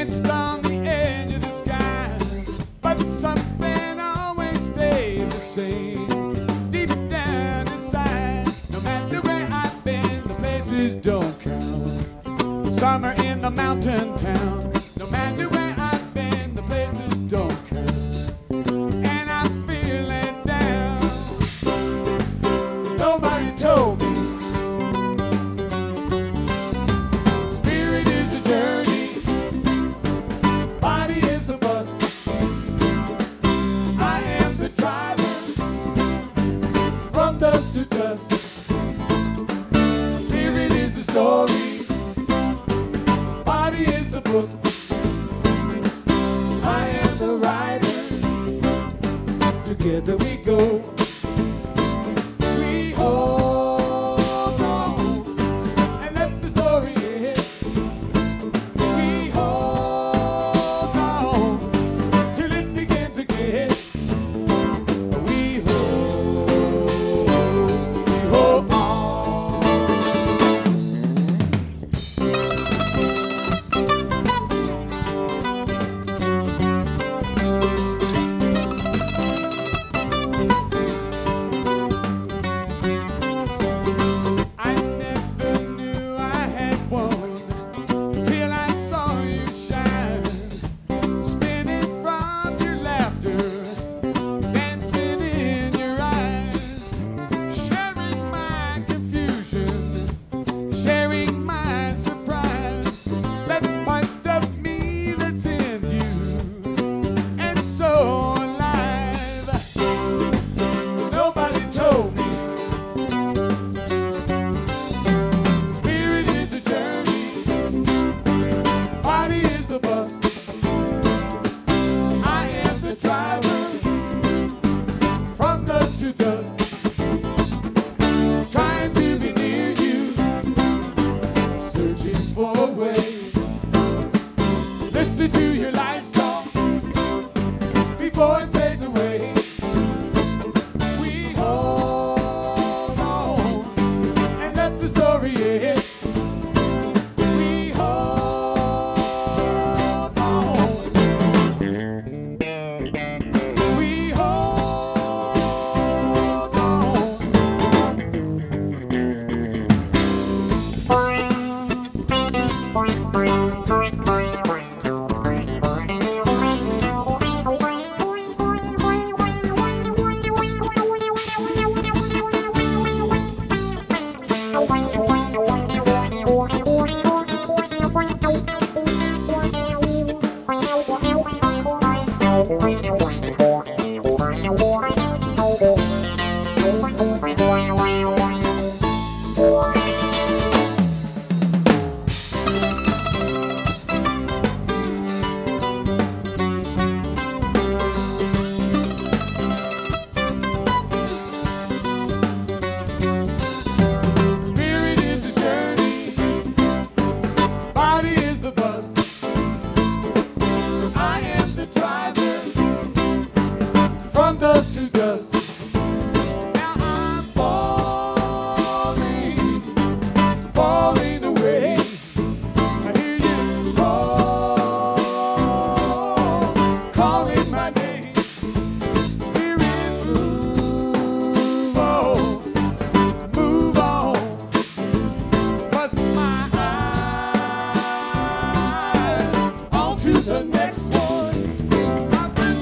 danced on the edge of the sky, but something always stayed the same. Deep down inside, no matter where I've been, the places don't count. Summer in the mountain town, no matter where I've been, the places don't count. And I'm feeling down, 'cause nobody told me. Spirit is a journey, body is the bus. I am the driver, from dust to dust. Spirit is the story, body is the book. I am the rider, together we go. We hold on and let the story end. We hold on till it begins again. We hold on. I never knew I had one till I saw you shine, spinning from your laughter, dancing in your eyes, sharing my confusion, sharing my surprise, that part of me that's in you and so alive. Nobody told me. Spirit is the journey, body is the bus. I am the driver, from dust to dust. Trying to be near you, searching for a way. Listen to your life song before it fades away. We hold on and let the story end. We hold on. We hold on. Spirit is the journey, body is the bus. I am the driver, from dust to dust. Now I'm falling away. I hear you calling my name. Spirit, move on, bust my eyes onto the next one. I've been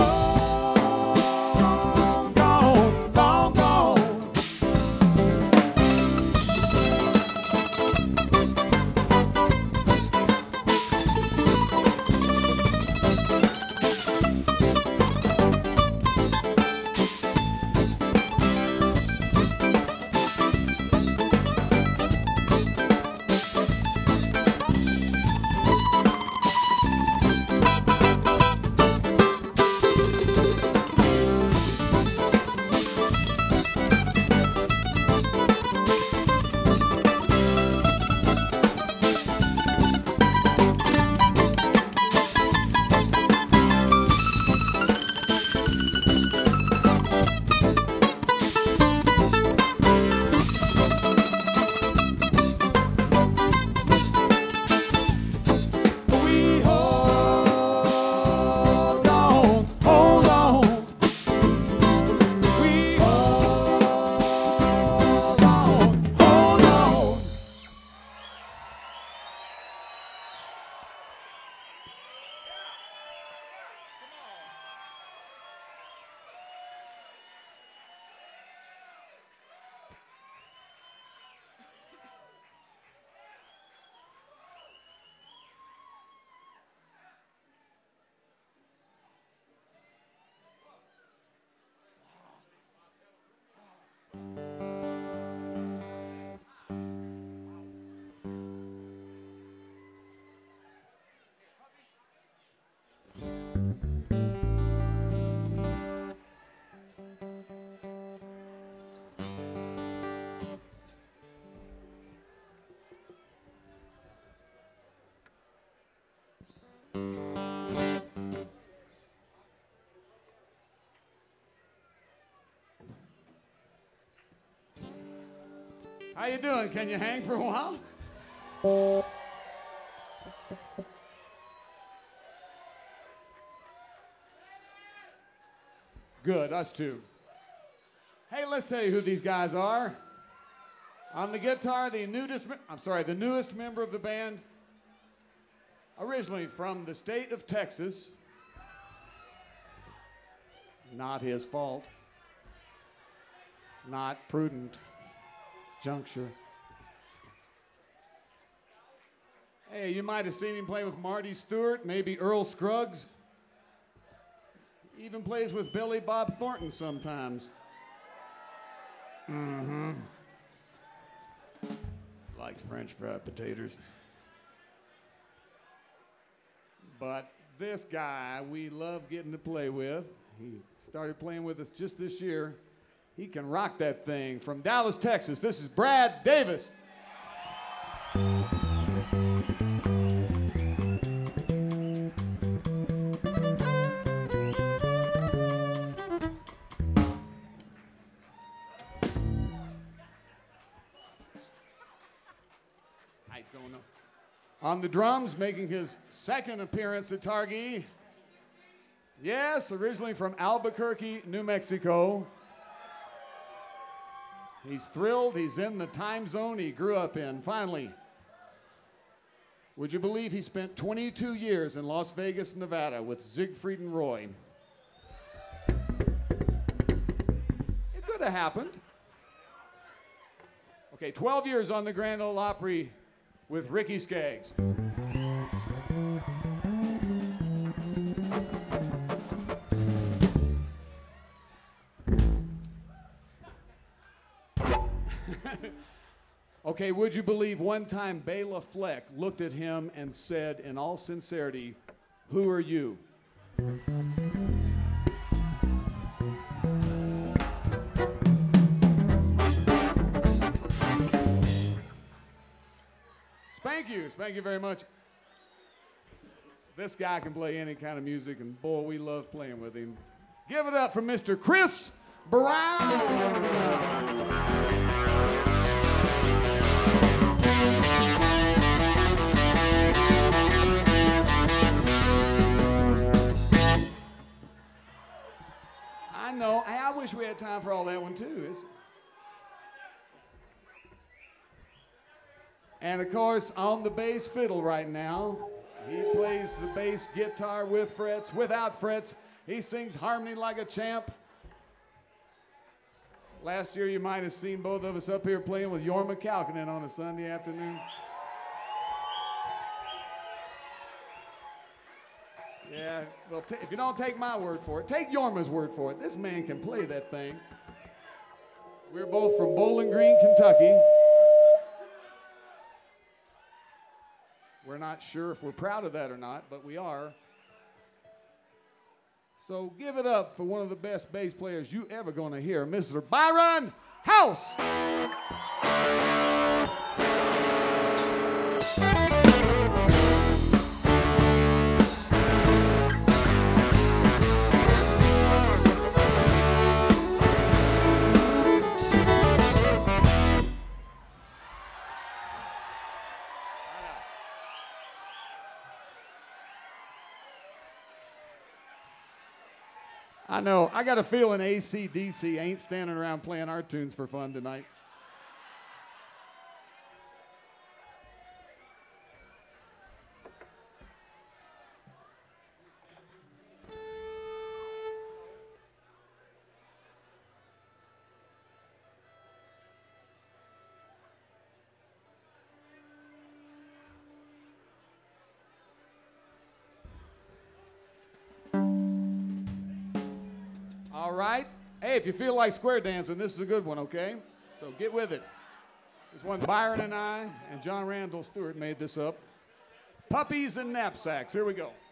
long gone, long gone. How you doing? Can you hang for a while? Good, us too. Hey, let's tell you who these guys are. On the guitar, the newest member of the band, originally from the state of Texas. Not his fault. Not prudent juncture. Hey, you might have seen him play with Marty Stewart, maybe Earl Scruggs. He even plays with Billy Bob Thornton sometimes. Likes French fried potatoes. But this guy we love getting to play with. He started playing with us just this year. He can rock that thing. From Dallas, Texas, this is Brad Davis. I don't know. On the drums, making his second appearance at Targhee. Yes, originally from Albuquerque, New Mexico. He's thrilled. He's in the time zone he grew up in. Finally, would you believe he spent 22 years in Las Vegas, Nevada with Siegfried and Roy? It could have happened. Okay, 12 years on the Grand Ole Opry with Ricky Skaggs. Okay, would you believe one time Bela Fleck looked at him and said, in all sincerity, "Who are you?" Thank you very much. This guy can play any kind of music, and boy, we love playing with him. Give it up for Mr. Chris Brown. I know. I wish we had time for all that one, too. And, of course, on the bass fiddle right now, he plays the bass guitar with frets, without frets. He sings harmony like a champ. Last year, you might have seen both of us up here playing with Jorma Kaukonen on a Sunday afternoon. Yeah, well, if you don't take my word for it, take Jorma's word for it. This man can play that thing. We're both from Bowling Green, Kentucky. We're not sure if we're proud of that or not, but we are. So give it up for one of the best bass players you ever going to hear, Mr. Byron House. I know. I got a feeling AC/DC ain't standing around playing our tunes for fun tonight. All right. Hey, if you feel like square dancing, this is a good one, okay? So get with it. This one, Byron and I and John Randall Stewart made this up. Puppies and Knapsacks. Here we go.